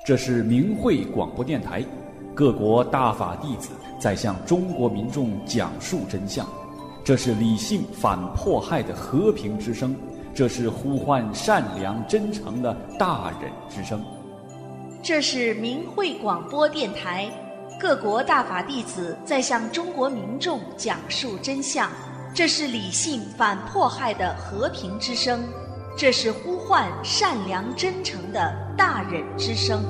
这是明慧广播电台，各国大法弟子在向中国民众讲述真相。这是理性反迫害的和平之声，这是呼唤善良真诚的大忍之声。 这是明慧广播电台，各国大法弟子在向中国民众讲述真相。这是理性反迫害的和平之声，这是呼唤善良真诚的大忍之声。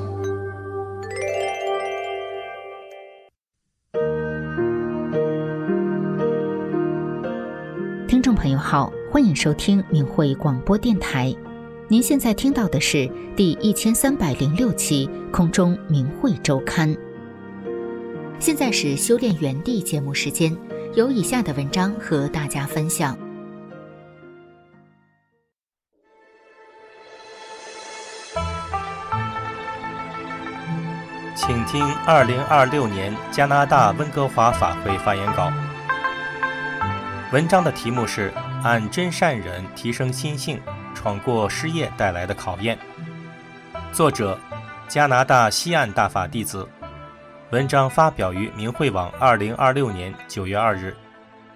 听众朋友好，欢迎收听明慧广播电台。您现在听到的是第1306期空中明慧周刊。现在是修炼园地节目时间，有以下的文章和大家分享。 请听2026年加拿大温哥华法会发言稿。文章的题目是按真善忍提升心性，闯过失业带来的考验。作者加拿大西岸大法弟子。文章发表于明慧网2026年9月2日。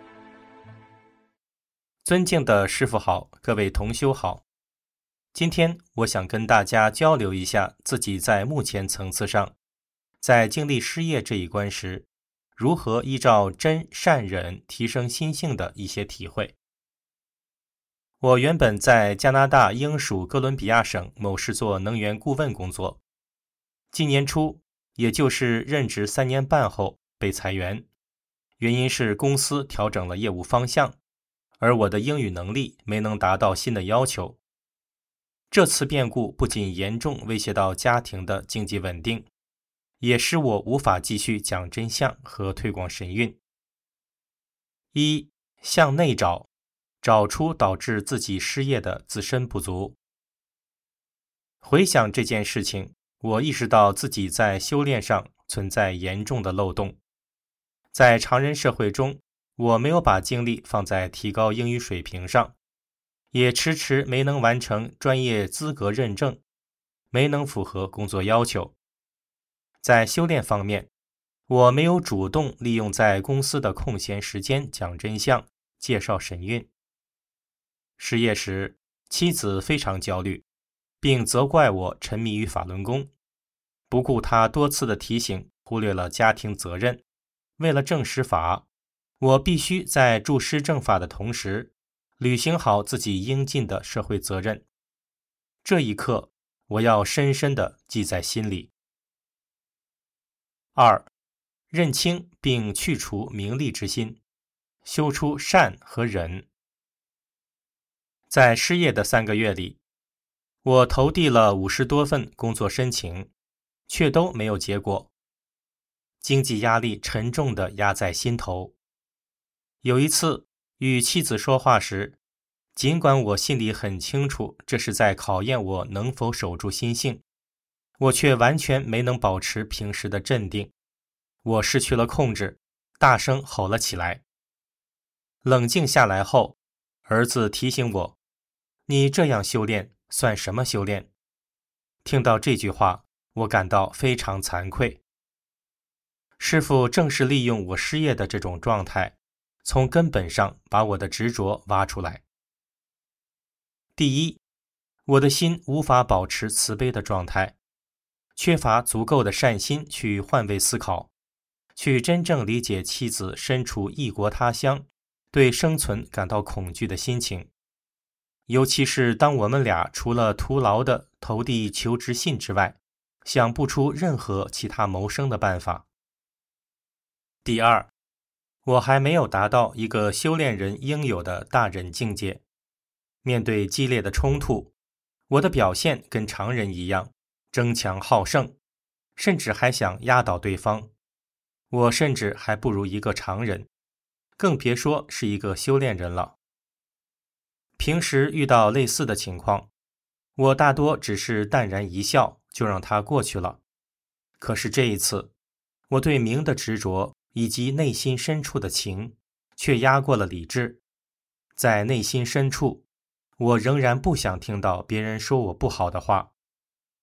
尊敬的师父好，各位同修好。今天我想跟大家交流一下自己在目前层次上，在经历失业这一关时，如何依照真善忍提升心性的一些体会。我原本在加拿大英属哥伦比亚省某市做能源顾问工作，今年初，也就是任职3年半后被裁员，原因是公司调整了业务方向，而我的英语能力没能达到新的要求。这次变故不仅严重威胁到家庭的经济稳定，也使我无法继续讲真相和推广神韵。一、向内找，找出导致自己失业的自身不足。回想这件事情，我意识到自己在修炼上存在严重的漏洞。在常人社会中，我没有把精力放在提高英语水平上，也迟迟没能完成专业资格认证，没能符合工作要求。在修炼方面，我没有主动利用在公司的空闲时间讲真相，介绍神韵。失业时，妻子非常焦虑，并责怪我沉迷于法轮功，不顾她多次的提醒，忽略了家庭责任。为了正实法，我必须在助师正法的同时，履行好自己应尽的社会责任。这一刻，我要深深地记在心里。二、认清并去除名利之心，修出善和忍。在失业的3个月里，我投递了50多份工作申请，却都没有结果。经济压力沉重地压在心头。有一次与妻子说话时，尽管我心里很清楚这是在考验我能否守住心性，我却完全没能保持平时的镇定。我失去了控制，大声吼了起来。冷静下来后，儿子提醒我，你这样修炼算什么修炼？听到这句话，我感到非常惭愧。师父正是利用我失业的这种状态，从根本上把我的执着挖出来。第一，我的心无法保持慈悲的状态，缺乏足够的善心去换位思考，去真正理解妻子身处异国他乡，对生存感到恐惧的心情。尤其是当我们俩除了徒劳的投递求职信之外，想不出任何其他谋生的办法。第二，我还没有达到一个修炼人应有的大忍境界。面对激烈的冲突，我的表现跟常人一样，争强好胜，甚至还想压倒对方。我甚至还不如一个常人，更别说是一个修炼人了。平时遇到类似的情况，我大多只是淡然一笑，就让它过去了。可是这一次，我对名的执着以及内心深处的情，却压过了理智。在内心深处，我仍然不想听到别人说我不好的话。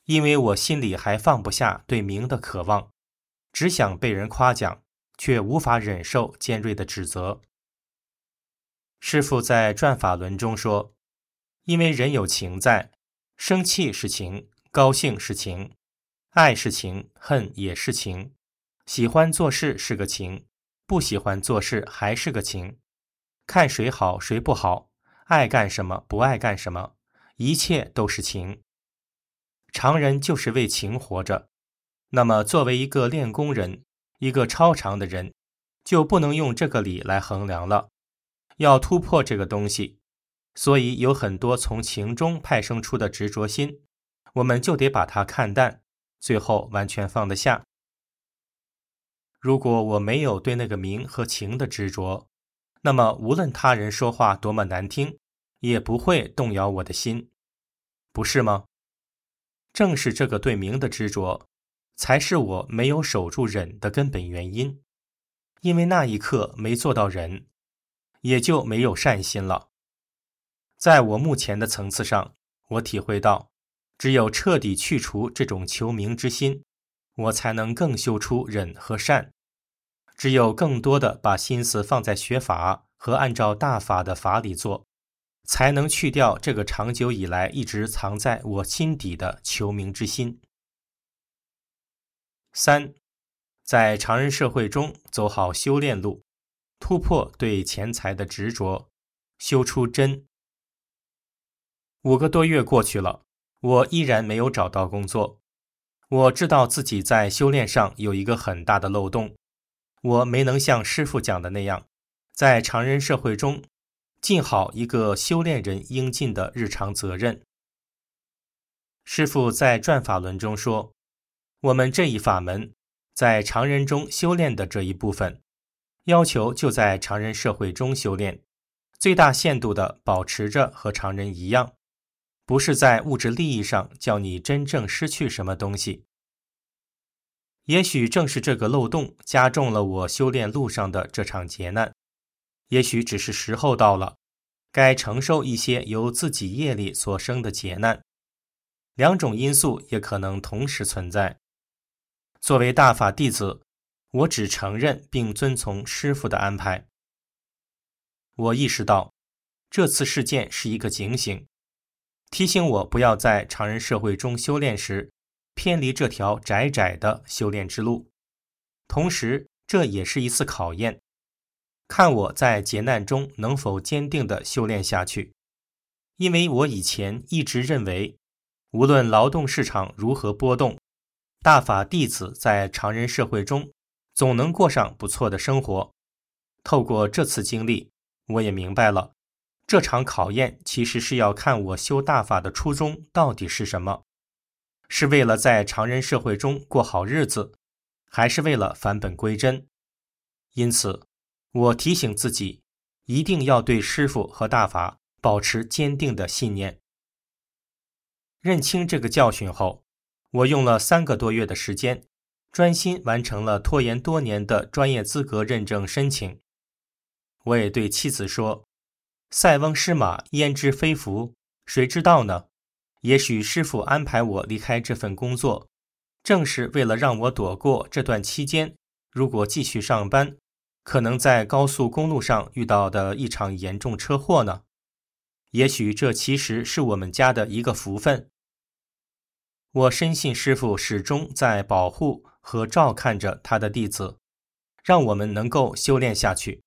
因为我心里还放不下对名的渴望，只想被人夸奖，却无法忍受尖锐的指责。师父在转法轮中说，因为人有情在，生气是情，高兴是情，爱是情，恨也是情，喜欢做事是个情，不喜欢做事还是个情，看谁好谁不好，爱干什么不爱干什么，一切都是情。常人就是为情活着，那么作为一个练功人，一个超常的人，就不能用这个理来衡量了，要突破这个东西。所以有很多从情中派生出的执着心，我们就得把它看淡，最后完全放得下。如果我没有对那个名和情的执着，那么无论他人说话多么难听，也不会动摇我的心，不是吗？正是这个对名的执着，才是我没有守住忍的根本原因。因为那一刻没做到忍，也就没有善心了。在我目前的层次上，我体会到，只有彻底去除这种求名之心，我才能更修出忍和善。只有更多的把心思放在学法和按照大法的法理做，才能去掉这个长久以来一直藏在我心底的求名之心。3. 在常人社会中走好修炼路，突破对钱财的执着，修出真。5个多月过去了，我依然没有找到工作。我知道自己在修炼上有一个很大的漏洞，我没能像师父讲的那样，在常人社会中尽好一个修炼人应尽的日常责任。师父在转法轮中说，我们这一法门在常人中修炼的这一部分，要求就在常人社会中修炼，最大限度地保持着和常人一样，不是在物质利益上叫你真正失去什么东西。也许正是这个漏洞加重了我修炼路上的这场劫难，也许只是时候到了，该承受一些由自己业力所生的劫难。两种因素也可能同时存在。作为大法弟子，我只承认并遵从师父的安排。我意识到，这次事件是一个警醒，提醒我不要在常人社会中修炼时偏离这条窄窄的修炼之路。同时，这也是一次考验，看我在劫难中能否坚定地修炼下去。因为我以前一直认为，无论劳动市场如何波动，大法弟子在常人社会中总能过上不错的生活。透过这次经历，我也明白了，这场考验其实是要看我修大法的初衷到底是什么，是为了在常人社会中过好日子，还是为了返本归真。因此，我提醒自己，一定要对师父和大法保持坚定的信念。认清这个教训后，我用了3个多月的时间，专心完成了拖延多年的专业资格认证申请。我也对妻子说，塞翁失马焉知非福，谁知道呢？也许师父安排我离开这份工作，正是为了让我躲过这段期间如果继续上班，可能在高速公路上遇到的一场严重车祸呢。也许这其实是我们家的一个福分。我深信师父始终在保护和照看着他的弟子，让我们能够修炼下去。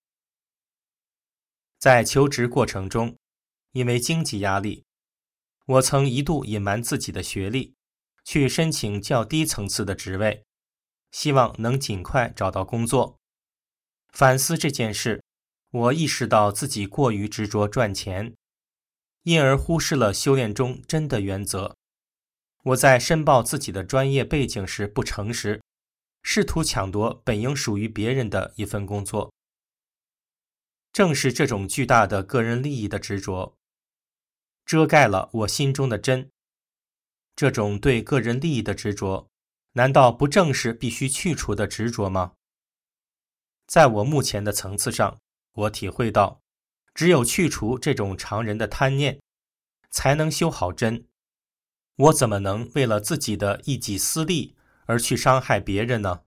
在求职过程中，因为经济压力，我曾一度隐瞒自己的学历，去申请较低层次的职位，希望能尽快找到工作。反思这件事，我意识到自己过于执着赚钱，因而忽视了修炼中真的原则。我在申报自己的专业背景时不诚实，试图抢夺本应属于别人的一份工作。正是这种巨大的个人利益的执着，遮盖了我心中的真。这种对个人利益的执着，难道不正是必须去除的执着吗？在我目前的层次上，我体会到，只有去除这种常人的贪念，才能修好真。 我怎么能为了自己的一己私利而去伤害别人呢？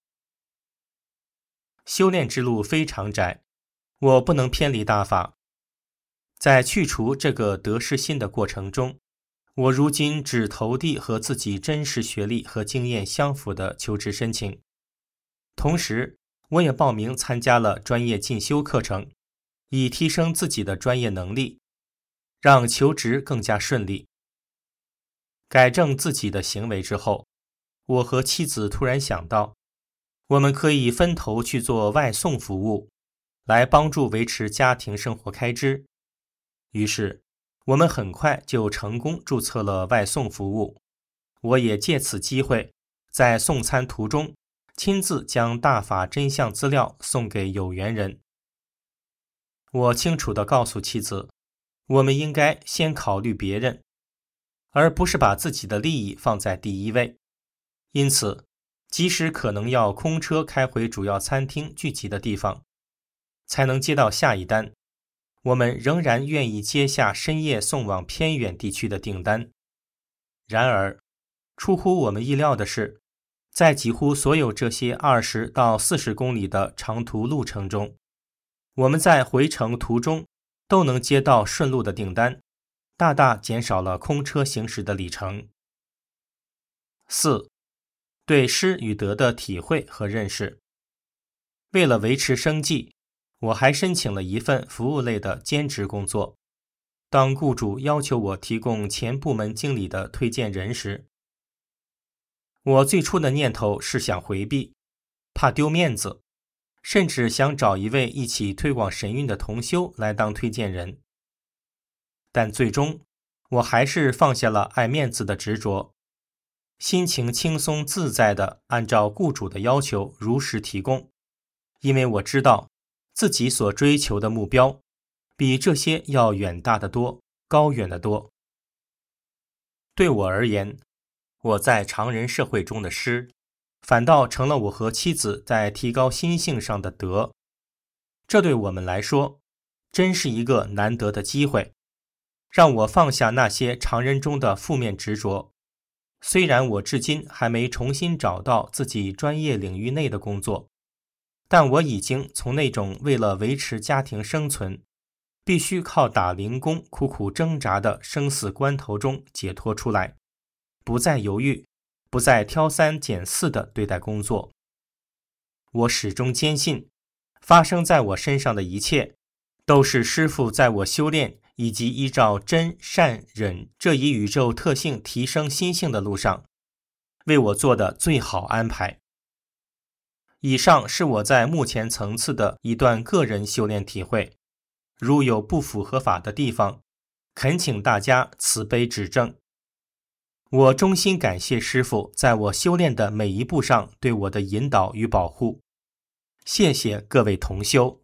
修炼之路非常窄，我不能偏离大法。在去除这个得失心的过程中，我如今只投递和自己真实学历和经验相符的求职申请，同时我也报名参加了专业进修课程，以提升自己的专业能力，让求职更加顺利。改正自己的行为之后，我和妻子突然想到，我们可以分头去做外送服务，来帮助维持家庭生活开支。于是我们很快就成功注册了外送服务，我也借此机会在送餐途中亲自将大法真相资料送给有缘人。我清楚地告诉妻子，我们应该先考虑别人，而不是把自己的利益放在第一位。因此，即使可能要空车开回主要餐厅聚集的地方，才能接到下一单，我们仍然愿意接下深夜送往偏远地区的订单。然而，出乎我们意料的是，在几乎所有这些20到40公里的长途路程中，我们在回程途中都能接到顺路的订单，大大减少了空车行驶的里程。4. 对失与得的体会和认识。为了维持生计，我还申请了一份服务类的兼职工作。当雇主要求我提供前部门经理的推荐人时，我最初的念头是想回避，怕丢面子，甚至想找一位一起推广神韵的同修来当推荐人。但最终，我还是放下了爱面子的执着，心情轻松自在地按照雇主的要求如实提供，因为我知道自己所追求的目标比这些要远大得多，高远得多。对我而言，我在常人社会中的失，反倒成了我和妻子在提高心性上的得。这对我们来说，真是一个难得的机会，让我放下那些常人中的负面执着。虽然我至今还没重新找到自己专业领域内的工作，但我已经从那种为了维持家庭生存，必须靠打零工苦苦挣扎的生死关头中解脱出来，不再犹豫，不再挑三拣四地对待工作。我始终坚信，发生在我身上的一切，都是师父在我修炼以及依照真善忍这一宇宙特性提升心性的路上，为我做的最好安排。以上是我在目前层次的一段个人修炼体会，如有不符合法的地方，恳请大家慈悲指正。我衷心感谢师父在我修炼的每一步上对我的引导与保护。谢谢各位同修。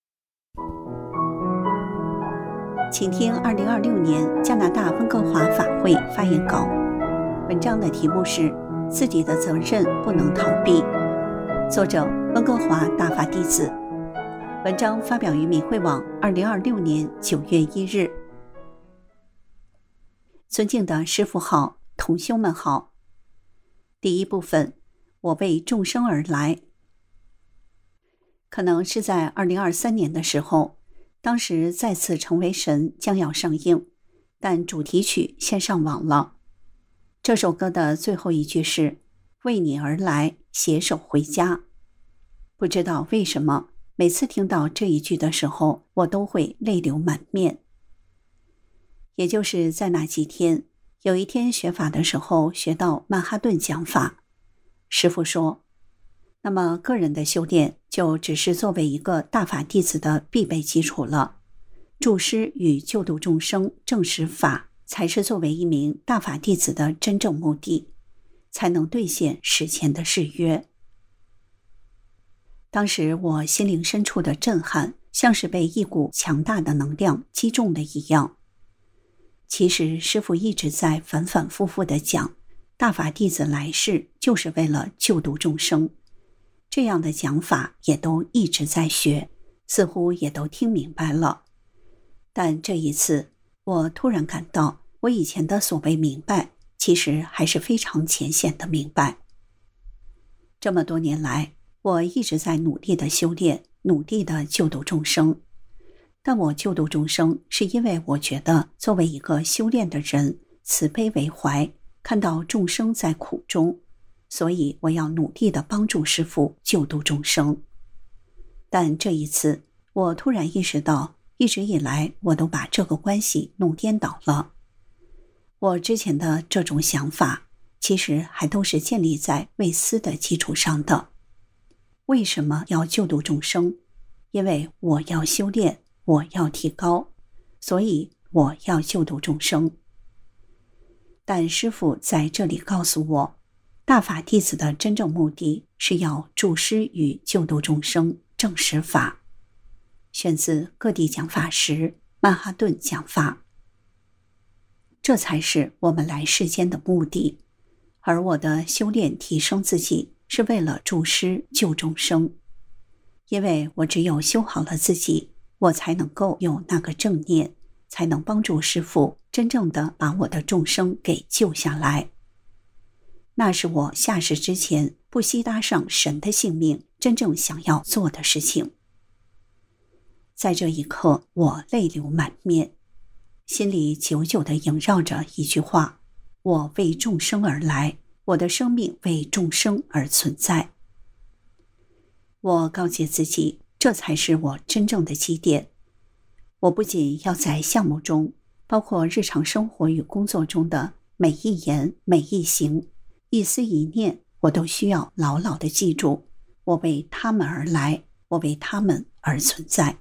请听2026年加拿大温哥华法会发言稿。文章的题目是自己的责任不能逃避，作者温哥华大法弟子。文章发表于明慧网2026年9月1日。尊敬的师父好，同修们好。第一部分，我为众生而来。可能是在2023年的时候，当时再次成为神将要上映，但主题曲先上网了。这首歌的最后一句是为你而来，携手回家。不知道为什么，每次听到这一句的时候，我都会泪流满面。也就是在那几天，有一天学法的时候学到曼哈顿讲法，师父说，那么个人的修炼就只是作为一个大法弟子的必备基础了，助师与救度众生证实法才是作为一名大法弟子的真正目的，才能兑现史前的誓约。当时我心灵深处的震撼，像是被一股强大的能量击中了一样。其实师父一直在反反复复地讲，大法弟子来世就是为了救度众生，这样的讲法也都一直在学，似乎也都听明白了。但这一次，我突然感到我以前的所谓明白， 其实还是非常浅显的明白。这么多年来，我一直在努力的修炼，努力的救度众生。但我救度众生，是因为我觉得作为一个修炼的人，慈悲为怀，看到众生在苦中，所以我要努力的帮助师父救度众生。但这一次，我突然意识到，一直以来我都把这个关系弄颠倒了。我之前的这种想法，其实还都是建立在为私的基础上的。为什么要救度众生？因为我要修炼，我要提高，所以我要救度众生。但师父在这里告诉我，大法弟子的真正目的是要助师与救度众生，证实法。选自各地讲法时曼哈顿讲法。这才是我们来世间的目的，而我的修炼提升自己，是为了助师救众生。因为我只有修好了自己，我才能够有那个正念，才能帮助师父真正的把我的众生给救下来。那是我下世之前不惜搭上神的性命，真正想要做的事情。在这一刻，我泪流满面，心里久久地萦绕着一句话：我为众生而来，我的生命为众生而存在。我告诫自己，这才是我真正的基点。我不仅要在项目中，包括日常生活与工作中的每一言每一行，一丝一念，我都需要牢牢地记住，我为他们而来，我为他们而存在。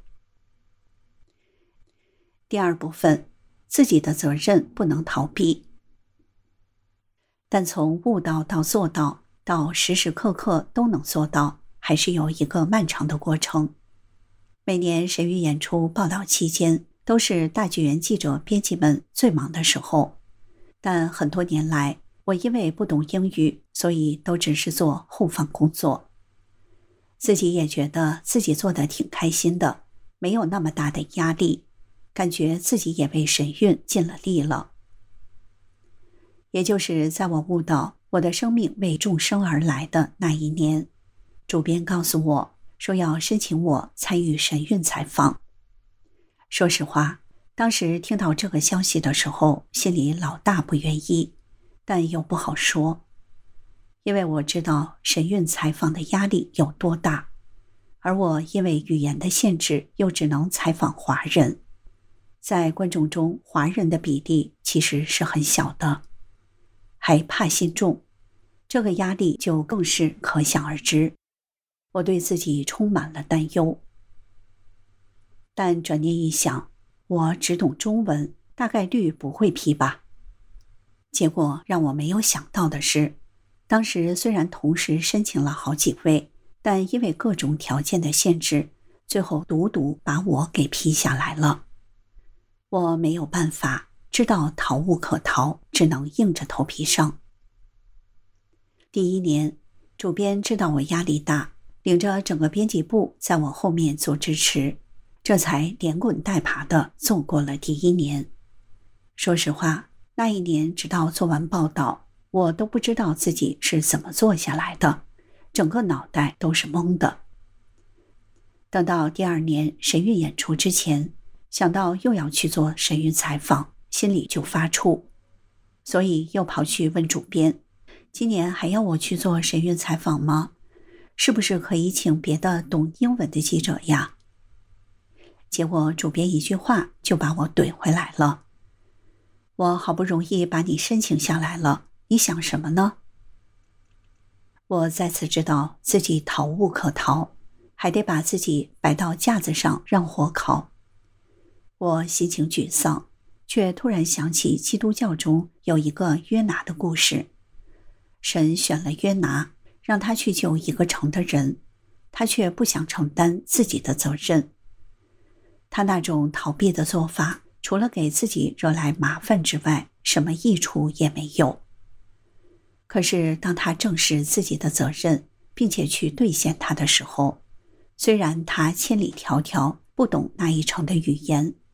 第二部分，自己的责任不能逃避。但从悟道到做到，到时时刻刻都能做到，还是有一个漫长的过程。每年神谕演出报道期间，都是大剧院记者编辑们最忙的时候。但很多年来，我因为不懂英语，所以都只是做后方工作。自己也觉得自己做得挺开心的，没有那么大的压力，感觉自己也为神韵尽了力了。也就是在我悟到我的生命为众生而来的那一年，主编告诉我说要申请我参与神韵采访。说实话，当时听到这个消息的时候，心里老大不愿意，但又不好说，因为我知道神韵采访的压力有多大，而我因为语言的限制，又只能采访华人，在观众中华人的比例其实是很小的，还怕心重，这个压力就更是可想而知。我对自己充满了担忧。但转念一想，我只懂中文，大概率不会批吧。结果让我没有想到的是，当时虽然同时申请了好几位，但因为各种条件的限制，最后独独把我给批下来了。我没有办法，知道逃无可逃，只能硬着头皮上。第一年，主编知道我压力大，领着整个编辑部在我后面做支持，这才连滚带爬地走过了第一年。说实话，那一年直到做完报道，我都不知道自己是怎么做下来的，整个脑袋都是懵的。等到第二年神韵演出之前，想到又要去做神韵采访，心里就发怵，所以又跑去问主编，今年还要我去做神韵采访吗？是不是可以请别的懂英文的记者呀？结果主编一句话就把我怼回来了。我好不容易把你申请下来了，你想什么呢？我再次知道自己逃无可逃，还得把自己摆到架子上让火烤。我心情沮丧，却突然想起基督教中有一个约拿的故事。神选了约拿，让他去救一个城的人，他却不想承担自己的责任。他那种逃避的做法，除了给自己惹来麻烦之外，什么益处也没有。可是当他正视自己的责任，并且去兑现它的时候，虽然他千里迢迢不懂那一城的语言，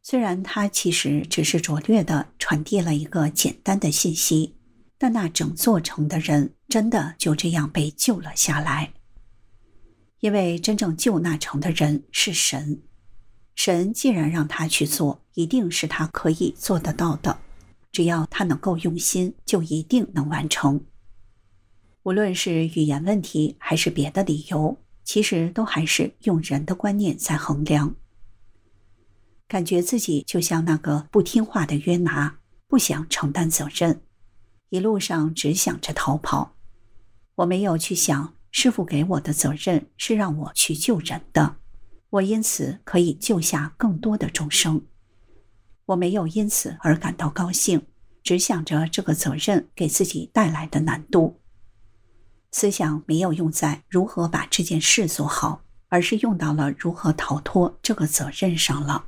虽然它其实只是拙劣地传递了一个简单的信息，但那整座城的人真的就这样被救了下来。因为真正救那城的人是神，神既然让他去做，一定是他可以做得到的，只要他能够用心，就一定能完成。无论是语言问题还是别的理由，其实都还是用人的观念在衡量。感觉自己就像那个不听话的约拿，不想承担责任，一路上只想着逃跑。我没有去想师父给我的责任是让我去救人的，我因此可以救下更多的众生。我没有因此而感到高兴，只想着这个责任给自己带来的难度。思想没有用在如何把这件事做好，而是用到了如何逃脱这个责任上了。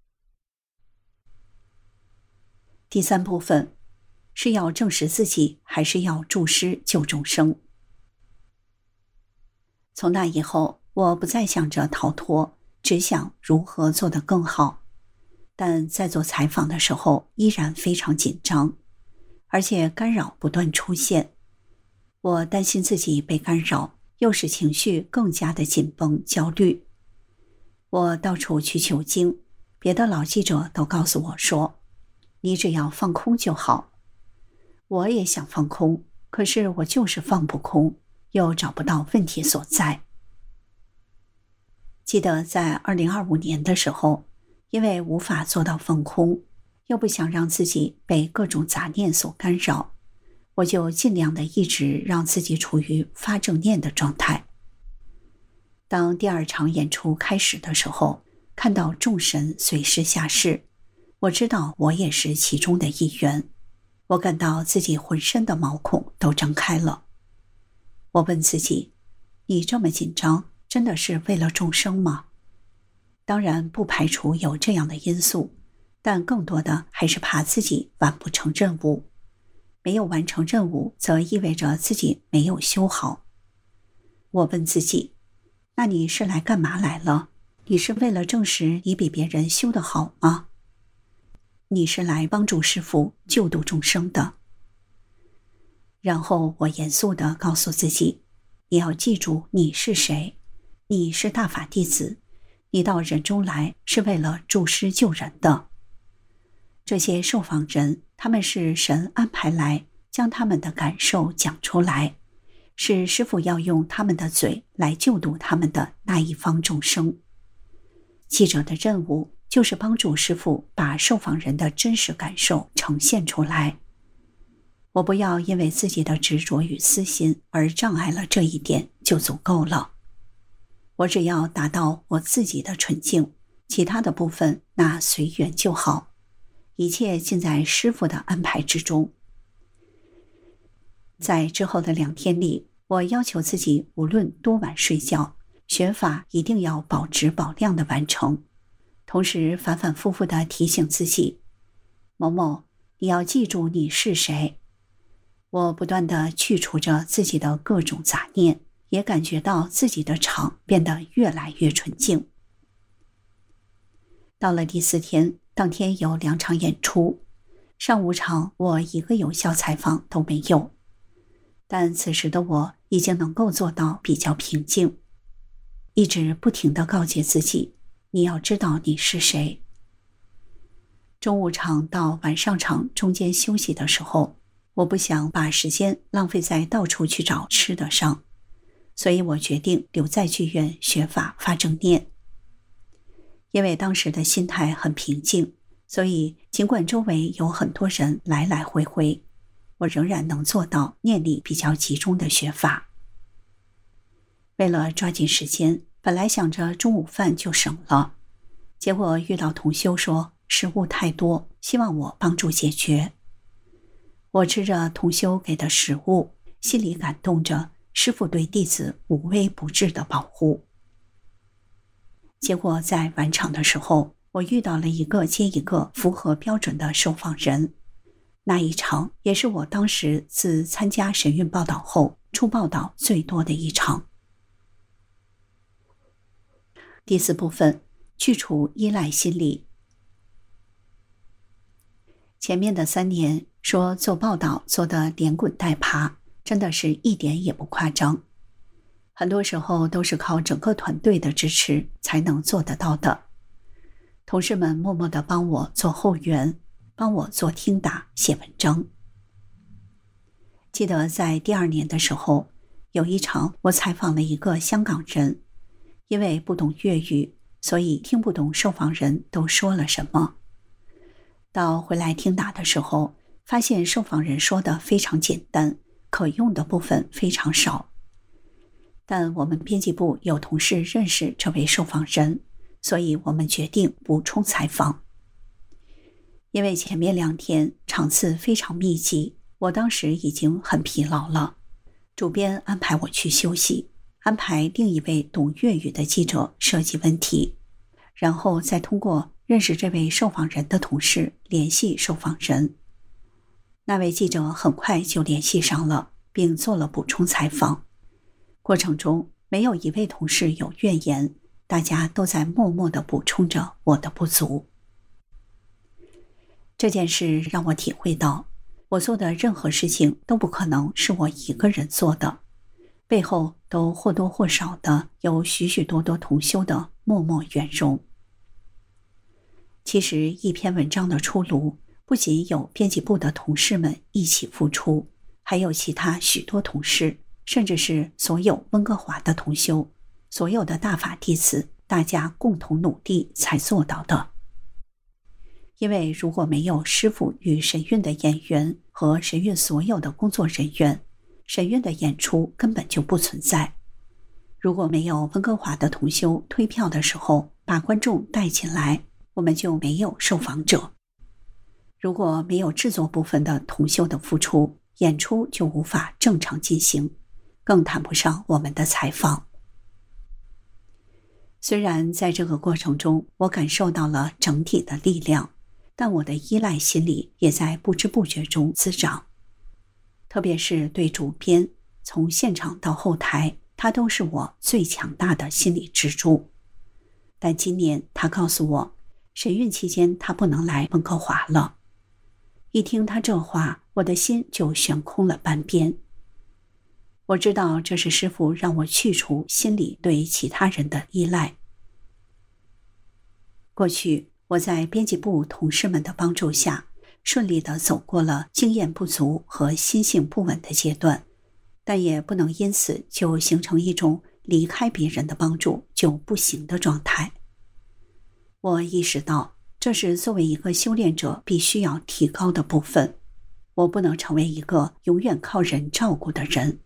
第三部分是要证实自己，还是要助师救众生？从那以后，我不再想着逃脱，只想如何做得更好。但在做采访的时候，依然非常紧张，而且干扰不断出现。我担心自己被干扰，又使情绪更加的紧绷、焦虑。我到处去求经，别的老记者都告诉我说，你只要放空就好。我也想放空，可是我就是放不空，又找不到问题所在。记得在2025年的时候，因为无法做到放空，又不想让自己被各种杂念所干扰，我就尽量的一直让自己处于发正念的状态。当第二场演出开始的时候，看到众神随时下世，我知道我也是其中的一员，我感到自己浑身的毛孔都张开了。我问自己，你这么紧张，真的是为了众生吗？当然不排除有这样的因素，但更多的还是怕自己完不成任务。没有完成任务，则意味着自己没有修好。我问自己，那你是来干嘛来了？你是为了证实你比别人修得好吗？你是来帮助师父救度众生的。然后我严肃地告诉自己，你要记住你是谁，你是大法弟子，你到人中来是为了助师救人的。这些受访人，他们是神安排来将他们的感受讲出来，是师父要用他们的嘴来救度他们的那一方众生。记者的任务就是帮助师父把受访人的真实感受呈现出来。我不要因为自己的执着与私心而障碍了这一点就足够了。我只要达到我自己的纯净，其他的部分那随缘就好，一切尽在师父的安排之中。在之后的2天里，我要求自己无论多晚睡觉，学法一定要保质保量的完成，同时反反复复地提醒自己，某某，你要记住你是谁。我不断地去除着自己的各种杂念，也感觉到自己的场变得越来越纯净。到了第4天，当天有2场演出，上午场我一个有效采访都没有，但此时的我已经能够做到比较平静，一直不停地告诫自己，你要知道你是谁。中午场到晚上场中间休息的时候，我不想把时间浪费在到处去找吃的上，所以我决定留在剧院学法发正念。因为当时的心态很平静，所以尽管周围有很多人来来回回，我仍然能做到念力比较集中的学法。为了抓紧时间，本来想着中午饭就省了，结果遇到同修说食物太多，希望我帮助解决。我吃着同修给的食物，心里感动着师父对弟子无微不至的保护。结果在晚场的时候，我遇到了一个接一个符合标准的受访人，那一场也是我当时自参加神韵报道后出报道最多的一场。第4部分，去除依赖心理。 前面的3年说做报道做得连滚带爬，真的是一点也不夸张。很多时候都是靠整个团队的支持才能做得到的。同事们默默地帮我做后援，帮我做听打、写文章。记得在第2年的时候，有一场我采访了一个香港人，因为不懂粤语，所以听不懂受访人都说了什么。到回来听打的时候，发现受访人说的非常简单，可用的部分非常少。但我们编辑部有同事认识这位受访人，所以我们决定补充采访。因为前面2天场次非常密集，我当时已经很疲劳了，主编安排我去休息，安排另一位懂粤语的记者设计问题，然后再通过认识这位受访人的同事联系受访人。那位记者很快就联系上了，并做了补充采访。过程中没有一位同事有怨言，大家都在默默地补充着我的不足。这件事让我体会到，我做的任何事情都不可能是我一个人做的，背后都或多或少的有许许多多同修的默默圆融。其实一篇文章的出炉，不仅有编辑部的同事们一起付出，还有其他许多同事，甚至是所有温哥华的同修，所有的大法弟子，大家共同努力才做到的。因为如果没有师父与神韵的演员和神韵所有的工作人员，神韵的演出根本就不存在。如果没有温哥华的同修推票的时候把观众带进来，我们就没有受访者。如果没有制作部分的同修的付出，演出就无法正常进行，更谈不上我们的采访。虽然在这个过程中我感受到了整体的力量，但我的依赖心理也在不知不觉中滋长。特别是对主编，从现场到后台，他都是我最强大的心理支柱。但今年他告诉我，神韵期间他不能来温哥华了。一听他这话，我的心就悬空了半边。我知道这是师父让我去除心里对其他人的依赖。过去我在编辑部同事们的帮助下，顺利地走过了经验不足和心性不稳的阶段，但也不能因此就形成一种离开别人的帮助就不行的状态。我意识到，这是作为一个修炼者必须要提高的部分。我不能成为一个永远靠人照顾的人。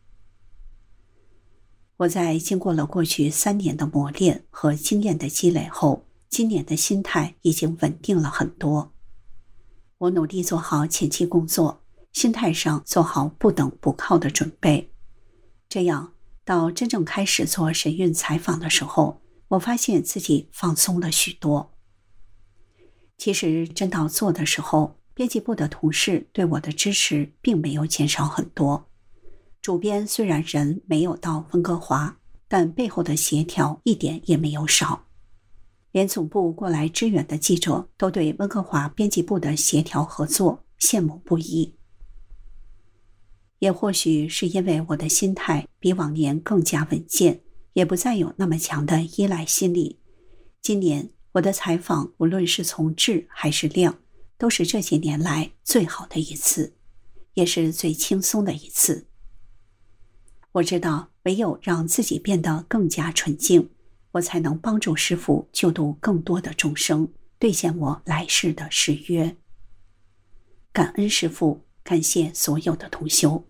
我在经过了过去3年的磨练和经验的积累后，今年的心态已经稳定了很多。我努力做好前期工作，心态上做好不等不靠的准备。这样，到真正开始做神韵采访的时候，我发现自己放松了许多。其实真到做的时候，编辑部的同事对我的支持并没有减少很多。主编虽然人没有到温哥华，但背后的协调一点也没有少。连总部过来支援的记者都对温哥华编辑部的协调合作羡慕不已。也或许是因为我的心态比往年更加稳健，也不再有那么强的依赖心理。今年我的采访无论是从质还是量，都是这些年来最好的一次，也是最轻松的一次。我知道唯有让自己变得更加纯净，我才能帮助师父救度更多的众生，兑现我来世的誓约。感恩师父，感谢所有的同修。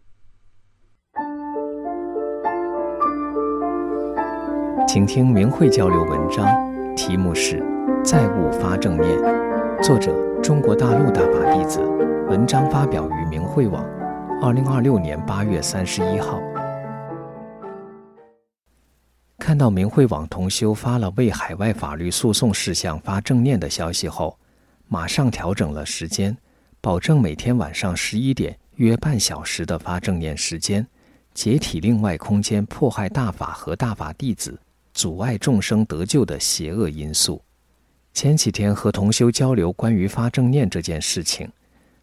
请听明慧交流文章，题目是《再悟发正念》，作者中国大陆大法弟子，文章发表于明慧网，2026年8月31号。看到明慧网同修发了为海外法律诉讼事项发正念的消息后，马上调整了时间，保证每天晚上11点约半小时的发正念时间，解体另外空间迫害大法和大法弟子，阻碍众生得救的邪恶因素。前几天和同修交流关于发正念这件事情，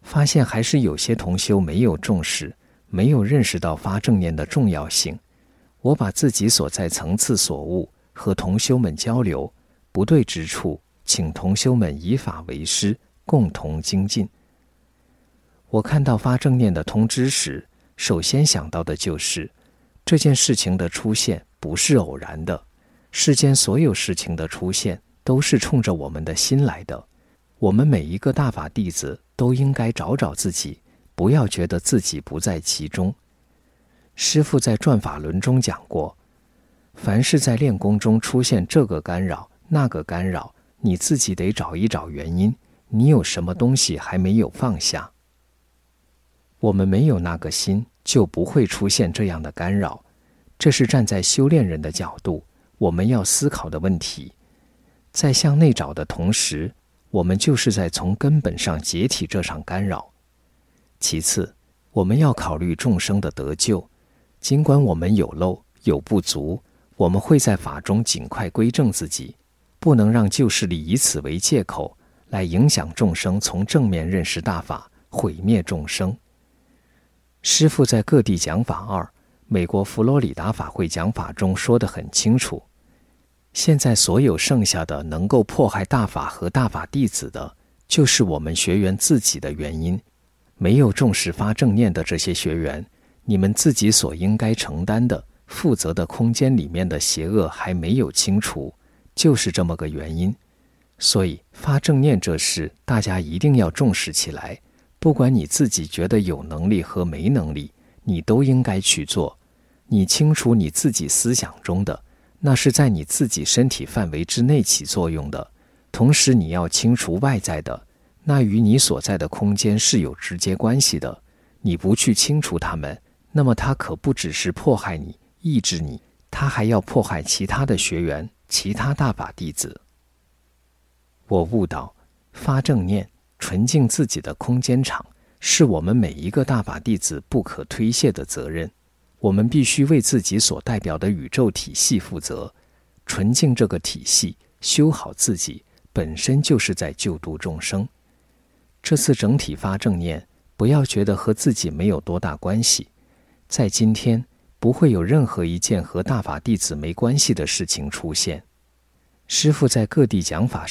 发现还是有些同修没有重视，没有认识到发正念的重要性。我把自己所在层次所悟和同修们交流，不对之处，请同修们以法为师，共同精进。我看到发正念的通知时，首先想到的就是这件事情的出现不是偶然的，世间所有事情的出现都是冲着我们的心来的。我们每一个大法弟子都应该找找自己，不要觉得自己不在其中。师父在转法轮中讲过，凡是在练功中出现这个干扰那个干扰，你自己得找一找原因，你有什么东西还没有放下。我们没有那个心，就不会出现这样的干扰。这是站在修炼人的角度，我们要思考的问题。在向内找的同时，我们就是在从根本上解体这场干扰。其次，我们要考虑众生的得救。尽管我们有漏有不足，我们会在法中尽快归正自己，不能让旧势力以此为借口来影响众生从正面认识大法，毁灭众生。师父在各地讲法2，美国佛罗里达法会讲法中说得很清楚，现在所有剩下的能够迫害大法和大法弟子的，就是我们学员自己的原因。没有重视发正念的这些学员，你们自己所应该承担的负责的空间里面的邪恶还没有清除，就是这么个原因。所以发正念这事大家一定要重视起来，不管你自己觉得有能力和没能力，你都应该去做。你清楚你自己思想中的，那是在你自己身体范围之内起作用的，同时你要清除外在的，那与你所在的空间是有直接关系的。你不去清除它们，那么它可不只是迫害你、抑制你，它还要迫害其他的学员、其他大法弟子。我悟到，发正念、纯净自己的空间场，是我们每一个大法弟子不可推卸的责任。我们必须为自己所代表的宇宙体系负责，纯净这个体系，修好自己，本身就是在救度众生。这次整体发正念，不要觉得和自己没有多大关系。在今天，不会有任何一件和大法弟子没关系的事情出现。师父在各地讲法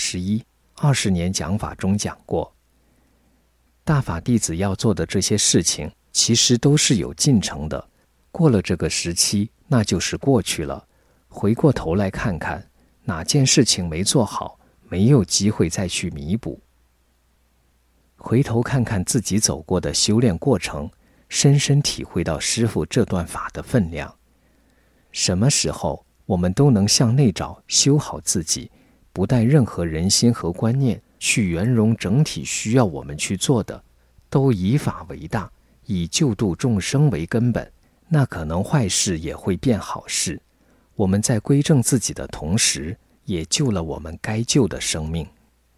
20年讲法中讲过，大法弟子要做的这些事情，其实都是有进程的。过了这个时期，那就是过去了。回过头来看看，哪件事情没做好，没有机会再去弥补。回头看看自己走过的修炼过程，深深体会到师父这段法的分量。什么时候我们都能向内找，修好自己，不带任何人心和观念去圆融整体需要我们去做的，都以法为大，以救度众生为根本，那可能坏事也会变好事。我们在归正自己的同时，也救了我们该救的生命。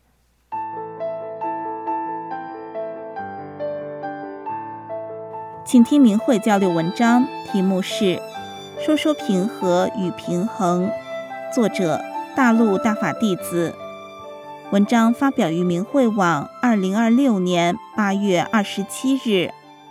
请听明慧交流文章，题目是说说平和与平衡，作者大陆大法弟子。文章发表于明慧网2026年8月27日。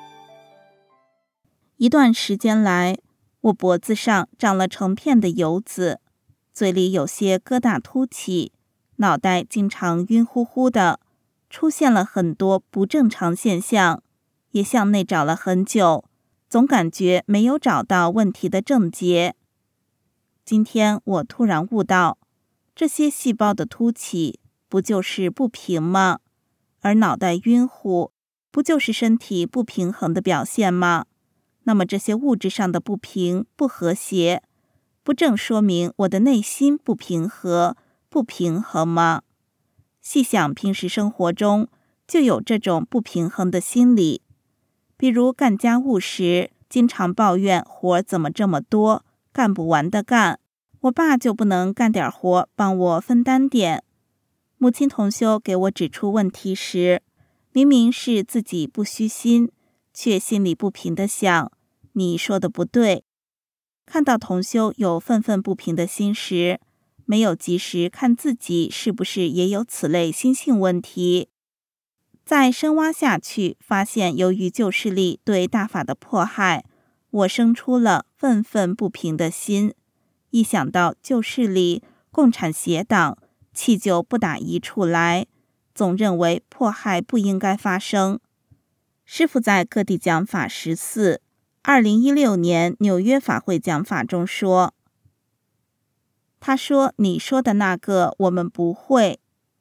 一段时间来，我脖子上长了成片的疣子，嘴里有些疙瘩凸起，脑袋经常晕乎乎的，出现了很多不正常现象，也向内找了很久，总感觉没有找到问题的症结。今天我突然悟到，这些细胞的凸起不就是不平吗？而脑袋晕乎不就是身体不平衡的表现吗？那么这些物质上的不平、不和谐，不正说明我的内心不平和、不平衡吗？细想平时生活中就有这种不平衡的心理，比如干家务时，经常抱怨活怎么这么多，干不完的干，我爸就不能干点活帮我分担点。母亲同修给我指出问题时，明明是自己不虚心，却心里不平地想，你说的不对。看到同修有愤愤不平的心时，没有及时看自己是不是也有此类心性问题。 再深挖下去，发现由于旧势力对大法的迫害，我生出了愤愤不平的心。一想到旧势力、共产邪党，气就不打一处来，总认为迫害不应该发生。师父在各地讲法14 2016年纽约法会讲法中说，他说你说的那个我们不会。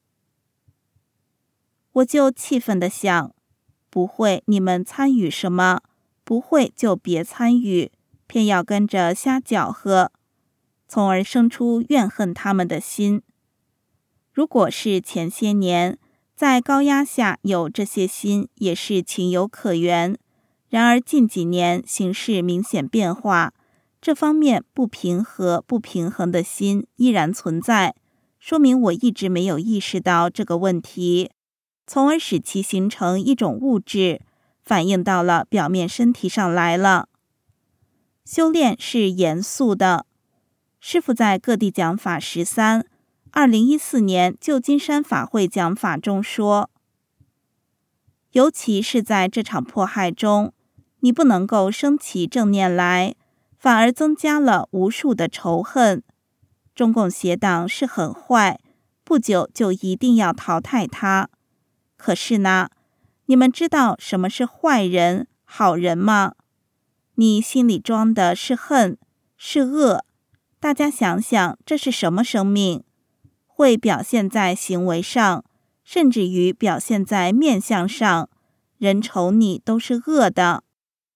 我就气愤地想，不会你们参与什么？不会就别参与，偏要跟着瞎搅和，从而生出怨恨他们的心。如果是前些年在高压下有这些心，也是情有可原。然而近几年形势明显变化，这方面不平衡的心依然存在，说明我一直没有意识到这个问题，从而使其形成一种物质，反映到了表面身体上来了。修炼是严肃的。师父在各地讲法13 2014年旧金山法会讲法中说，尤其是在这场迫害中，你不能够生起正念来，反而增加了无数的仇恨。中共邪党是很坏，不久就一定要淘汰它。可是呢，你们知道什么是坏人、好人吗？你心里装的是恨，是恶。大家想想，这是什么生命？会表现在行为上，甚至于表现在面相上，人瞅你都是恶的。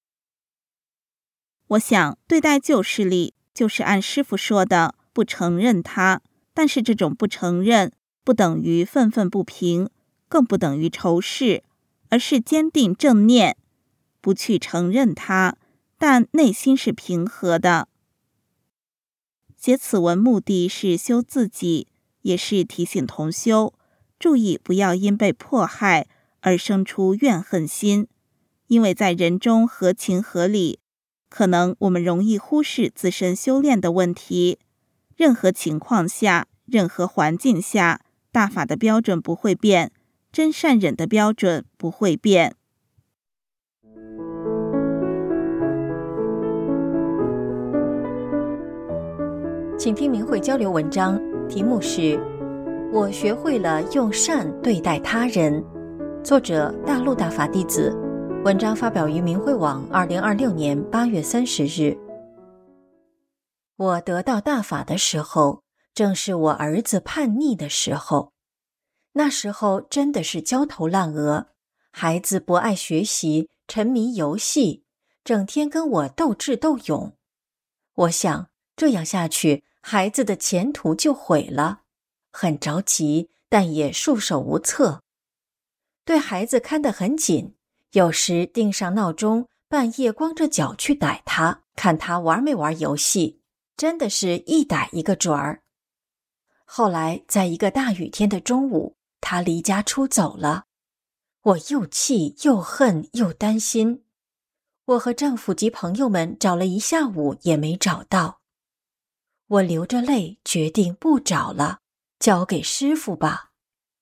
我想对待旧势力，就是按师父说的，不承认它。但是这种不承认，不等于愤愤不平，更不等于仇视，而是坚定正念，不去承认它，但内心是平和的。写此文目的是修自己，也是提醒同修，注意不要因被迫害而生出怨恨心，因为在人中合情合理，可能我们容易忽视自身修炼的问题。任何情况下，任何环境下，大法的标准不会变，真善忍的标准不会变。 请听明慧交流文章，题目是我学会了用善对待他人，作者大陆大法弟子，文章发表于明慧网2026年8月30日。我得到大法的时候，正是我儿子叛逆的时候，那时候真的是焦头烂额，孩子不爱学习，沉迷游戏，整天跟我斗智斗勇。我想这样下去，孩子的前途就毁了，很着急，但也束手无策。对孩子看得很紧，有时定上闹钟，半夜光着脚去逮他，看他玩没玩游戏，真的是一逮一个准儿。后来在一个大雨天的中午，他离家出走了，我又气又恨又担心。我和丈夫及朋友们找了一下午也没找到。我流着泪决定不找了，交给师父吧。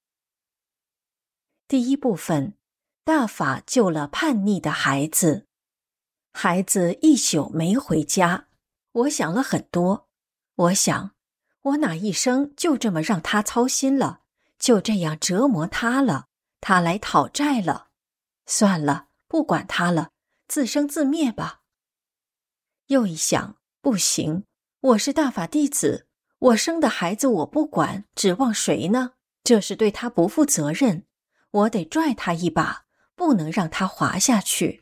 第一部分，大法救了叛逆的孩子。孩子一宿没回家，我想了很多。我想，我哪一生就这么让他操心了，就这样折磨他了，他来讨债了。算了，不管他了，自生自灭吧。又一想，不行，我是大法弟子，我生的孩子我不管，指望谁呢？这是对他不负责任，我得拽他一把，不能让他滑下去。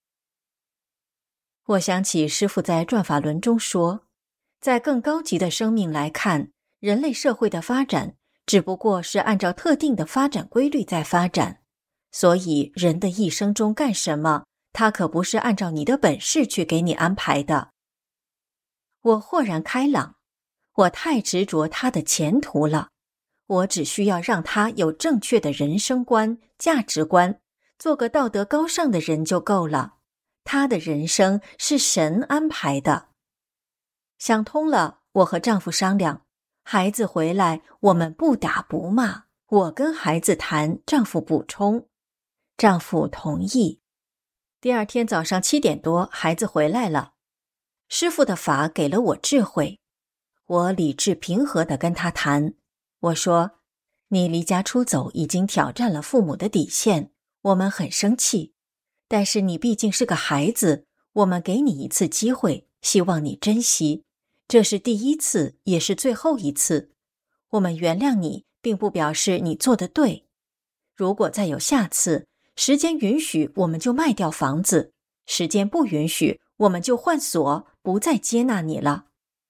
我想起师父在转法轮中说，在更高级的生命来看，人类社会的发展只不过是按照特定的发展规律在发展，所以人的一生中干什么，他可不是按照你的本事去给你安排的。我豁然开朗，我太执着他的前途了，我只需要让他有正确的人生观、价值观，做个道德高尚的人就够了。他的人生是神安排的。想通了，我和丈夫商量，孩子回来我们不打不骂，我跟孩子谈，丈夫补充， 丈夫同意。第二天早上7点多，孩子回来了。师父的法给了我智慧，我理智平和地跟他谈。我说，你离家出走已经挑战了父母的底线，我们很生气，但是你毕竟是个孩子，我们给你一次机会，希望你珍惜，这是第一次，也是最后一次。我们原谅你，并不表示你做得对。如果再有下次，时间允许，我们就卖掉房子；时间不允许，我们就换锁，不再接纳你了。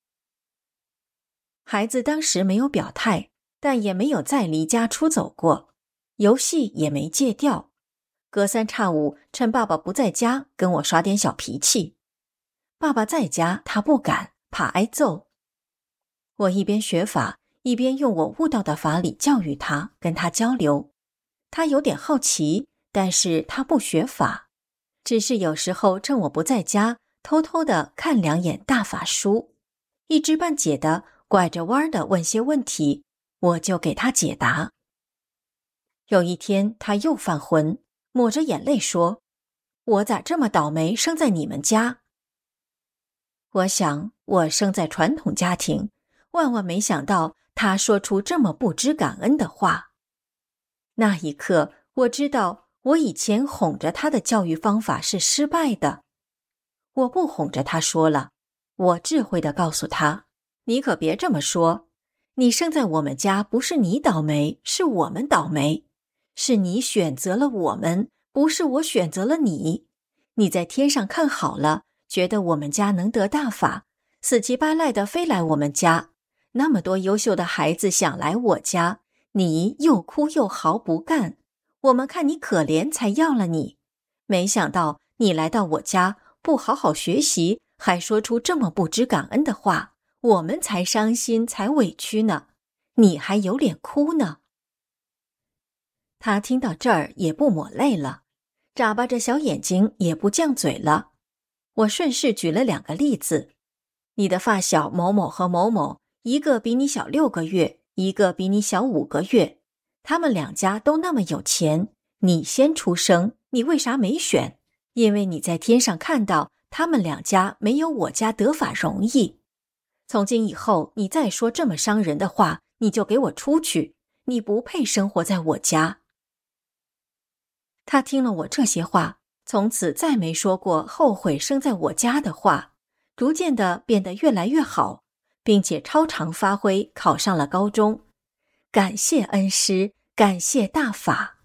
孩子当时没有表态，但也没有再离家出走过，游戏也没戒掉。隔三差五，趁爸爸不在家，跟我耍点小脾气。爸爸在家，他不敢，怕挨揍。我一边学法，一边用我悟到的法理教育他，跟他交流。他有点好奇，但是他不学法，只是有时候趁我不在家，偷偷地看2眼大法书，一知半解的拐着弯的问些问题，我就给他解答。有一天他又犯浑，抹着眼泪说，我咋这么倒霉生在你们家？我想我生在传统家庭，万万没想到他说出这么不知感恩的话。那一刻我知道我以前哄着他的教育方法是失败的。我不哄着他说了，我智慧地告诉他，你可别这么说，你生在我们家不是你倒霉，是我们倒霉，是你选择了我们，不是我选择了你。你在天上看好了，觉得我们家能得大法，死乞白赖地飞来我们家，那么多优秀的孩子想来我家，你又哭又嚎不干，我们看你可怜才要了你。没想到你来到我家，不好好学习，还说出这么不知感恩的话，我们才伤心才委屈呢，你还有脸哭呢。他听到这儿也不抹泪了，眨巴着小眼睛也不犟嘴了。我顺势举了2个例子，你的发小某某和某某，一个比你小6个月，一个比你小5个月，他们2家都那么有钱，你先出生，你为啥没选？因为你在天上看到他们2家没有我家得法容易。从今以后你再说这么伤人的话，你就给我出去，你不配生活在我家。他听了我这些话，从此再没说过后悔生在我家的话，逐渐地变得越来越好，并且超常发挥，考上了高中。感谢恩师，感谢大法。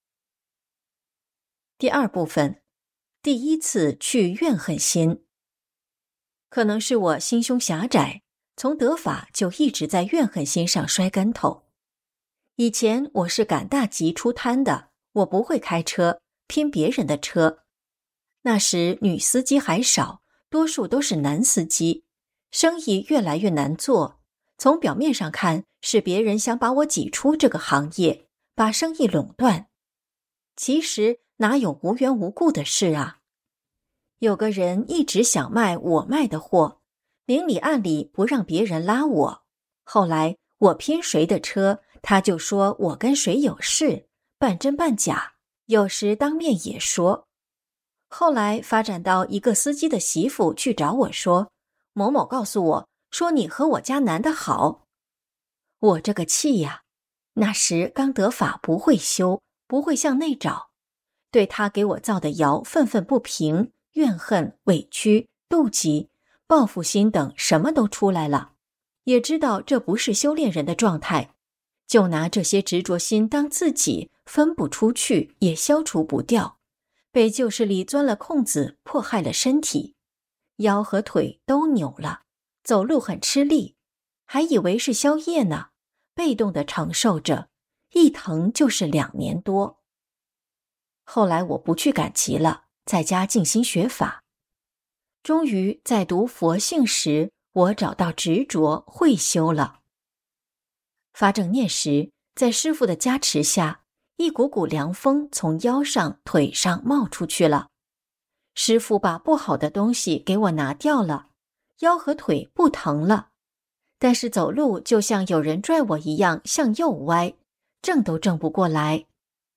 第2部分，第一次去怨恨心。可能是我心胸狭窄，从得法就一直在怨恨心上摔跟头。以前我是赶大集出摊的，我不会开车，拼别人的车。那时女司机还少，多数都是男司机，生意越来越难做。从表面上看，是别人想把我挤出这个行业，把生意垄断。其实哪有无缘无故的事啊？有个人一直想卖我卖的货，明里暗里不让别人拉我。后来我拼谁的车，他就说我跟谁有事，半真半假，有时当面也说。后来发展到一个司机的媳妇去找我说，某某告诉我说你和我家男的好。我这个气呀，那时刚得法，不会修，不会向内找，对他给我造的谣愤愤不平，怨恨、委屈、妒忌、报复心等什么都出来了，也知道这不是修炼人的状态，就拿这些执着心当自己，分不出去，也消除不掉，被旧势力钻了空子，迫害了身体，腰和腿都扭了，走路很吃力，还以为是宵夜呢，被动地承受着，一疼就是2年多。后来我不去赶集了，在家静心学法。终于在读佛性时，我找到执着，会修了。发正念时，在师父的加持下，一股股凉风从腰上、腿上冒出去了。师父把不好的东西给我拿掉了，腰和腿不疼了，但是走路就像有人拽我一样向右歪，正都正不过来。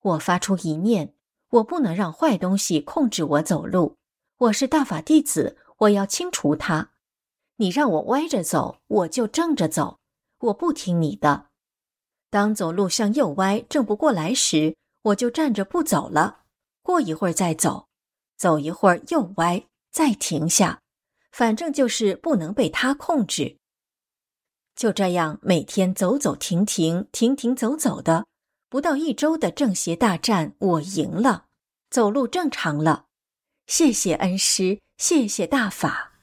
我发出一念，我不能让坏东西控制我走路，我是大法弟子，我要清除它。你让我歪着走，我就正着走，我不听你的。当走路向右歪，正不过来时，我就站着不走了，过一会儿再走，走一会儿又歪，再停下，反正就是不能被它控制。就这样每天走走停停，停停走走的，不到1周的正邪大战，我赢了，走路正常了。谢谢恩师，谢谢大法。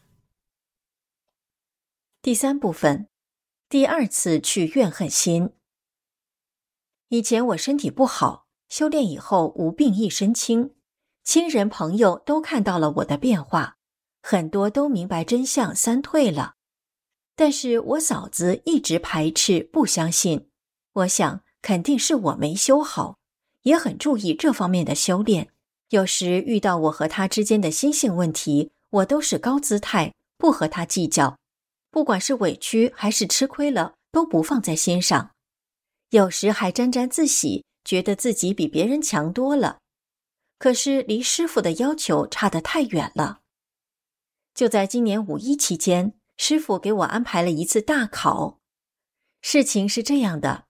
第3部分，第2次去怨恨心。以前我身体不好，修炼以后无病一身轻，亲人朋友都看到了我的变化，很多都明白真相3退了。但是我嫂子一直排斥不相信，我想肯定是我没修好，也很注意这方面的修炼。有时遇到我和她之间的心性问题，我都是高姿态，不和她计较，不管是委屈还是吃亏了，都不放在心上。有时还沾沾自喜，觉得自己比别人强多了。可是离师父的要求差得太远了。就在今年5·1期间，师父给我安排了一次大考。事情是这样的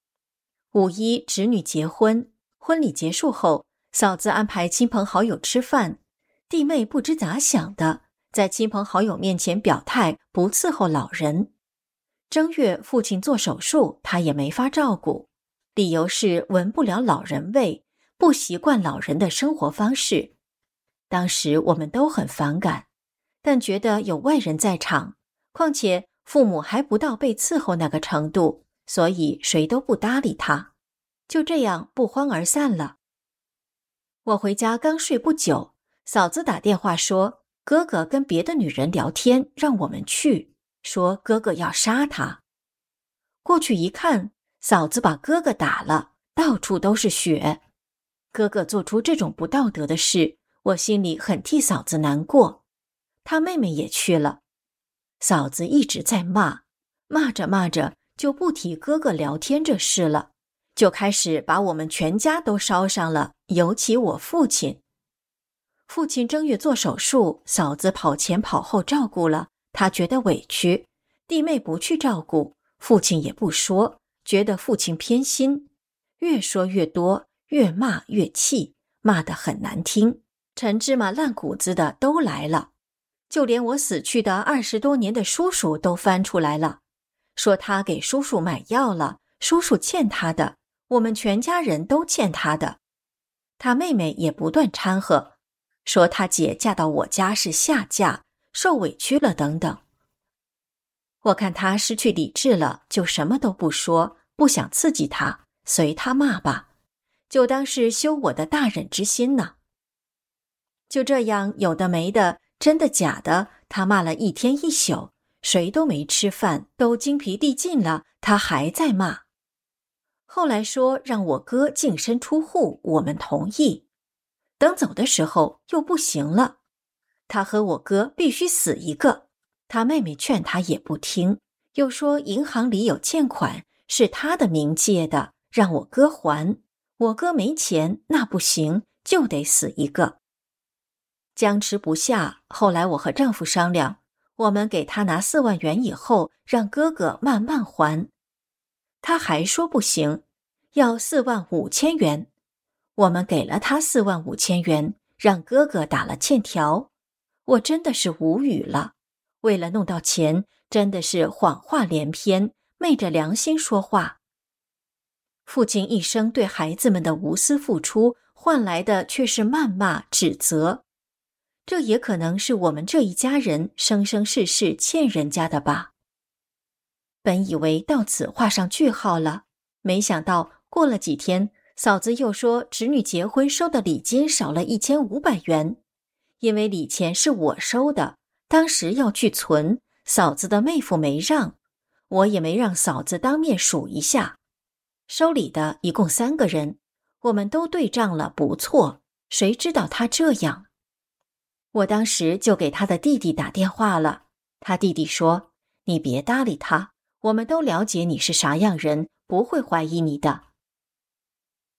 ，5·1侄女结婚，婚礼结束后，嫂子安排亲朋好友吃饭，弟妹不知咋想的，在亲朋好友面前表态不伺候老人。正月父亲做手术，他也没法照顾，理由是闻不了老人味，不习惯老人的生活方式。当时我们都很反感，但觉得有外人在场，况且父母还不到被伺候那个程度，所以谁都不搭理他。就这样不欢而散了。我回家刚睡不久，嫂子打电话说哥哥跟别的女人聊天，让我们去，说哥哥要杀他。过去一看，嫂子把哥哥打了，到处都是血。哥哥做出这种不道德的事，我心里很替嫂子难过。他妹妹也去了，嫂子一直在骂，骂着骂着就不提哥哥聊天这事了，就开始把我们全家都烧上了，尤其我父亲。父亲正月做手术，嫂子跑前跑后照顾了，他觉得委屈，弟妹不去照顾，父亲也不说，觉得父亲偏心，越说越多，越骂越气，骂得很难听，陈芝麻烂谷子的都来了。就连我死去的20多年的叔叔都翻出来了，说他给叔叔买药了，叔叔欠他的，我们全家人都欠他的。他妹妹也不断掺和，说他姐嫁到我家是下嫁，受委屈了等等。我看他失去理智了，就什么都不说，不想刺激他，随他骂吧，就当是修我的大忍之心呢。就这样有的没的，真的假的，他骂了1天1宿，谁都没吃饭，都精疲力尽了，他还在骂。后来说让我哥净身出户，我们同意。等走的时候又不行了，他和我哥必须死一个。他妹妹劝他也不听，又说银行里有欠款，是他的名借的，让我哥还。我哥没钱，那不行，就得死一个。僵持不下，后来我和丈夫商量，我们给他拿4万元以后，让哥哥慢慢还。他还说不行，要4万5千元。我们给了他4万5千元，让哥哥打了欠条。我真的是无语了，为了弄到钱，真的是谎话连篇，昧着良心说话。父亲一生对孩子们的无私付出，换来的却是谩骂指责。这也可能是我们这一家人生生世世欠人家的吧。本以为到此画上句号了，没想到过了几天，嫂子又说侄女结婚收的礼金少了1500元，因为礼钱是我收的，当时要去存，嫂子的妹夫没让，我也没让嫂子当面数一下。收礼的一共3个人，我们都对账了，不错，谁知道他这样。我当时就给他的弟弟打电话了，他弟弟说，你别搭理他，我们都了解你是啥样人，不会怀疑你的。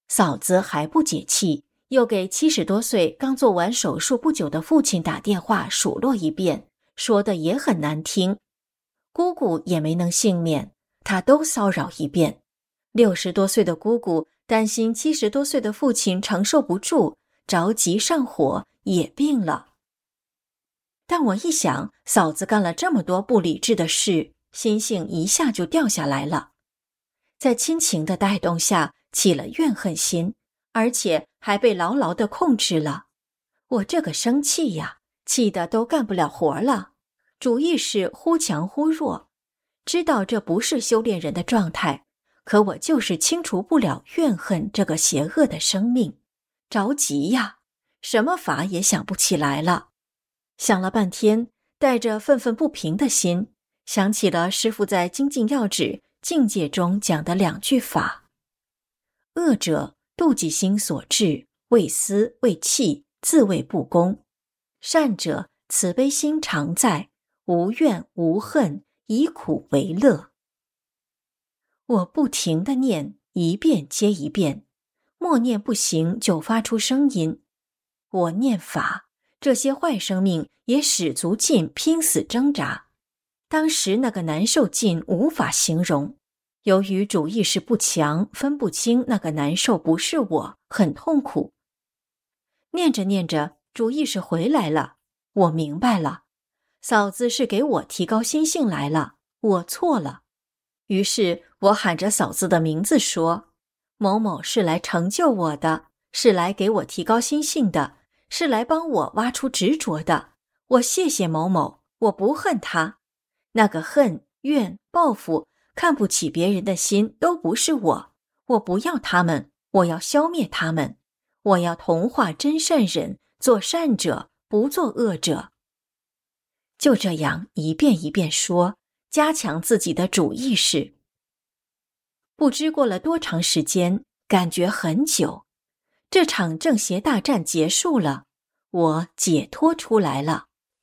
嫂子还不解气，又给70多岁刚做完手术不久的父亲打电话数落一遍，说的也很难听。姑姑也没能幸免，她都骚扰一遍。60多岁的姑姑担心70多岁的父亲承受不住，着急上火，也病了。但我一想，嫂子干了这么多不理智的事，心性一下就掉下来了。在亲情的带动下，起了怨恨心，而且还被牢牢地控制了。我这个生气呀，气得都干不了活了，主意是忽强忽弱。知道这不是修炼人的状态，可我就是清除不了怨恨这个邪恶的生命。着急呀，什么法也想不起来了。想了半天，带着愤愤不平的心，想起了师父在《精进要旨境界》中讲的2句法：恶者妒忌心所致，为私为气，自谓不公；善者慈悲心常在，无怨无恨，以苦为乐。我不停地念，一遍接一遍，默念不行就发出声音。我念法，这些坏生命也使足劲拼死挣扎。当时那个难受劲无法形容，由于主意识不强，分不清那个难受不是我，很痛苦。念着念着，主意识回来了，我明白了，嫂子是给我提高心性来了，我错了。于是我喊着嫂子的名字说，某某是来成就我的，是来给我提高心性的，是来帮我挖出执着的。我谢谢某某，我不恨他。那个恨、怨、报复、看不起别人的心都不是我，我不要他们，我要消灭他们。我要同化真善人，做善者，不做恶者。就这样一遍一遍说，加强自己的主意识。不知过了多长时间，感觉很久，这场正邪大战结束了，我解脱出来了。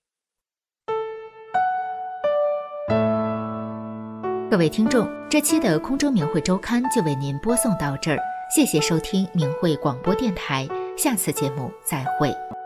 各位听众，这期的空中明慧周刊就为您播送到这儿，谢谢收听明慧广播电台，下次节目再会。